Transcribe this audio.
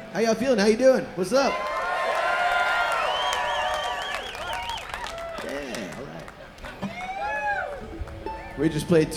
How y'all feeling? How you doing? What's up? Yeah, all right. We just played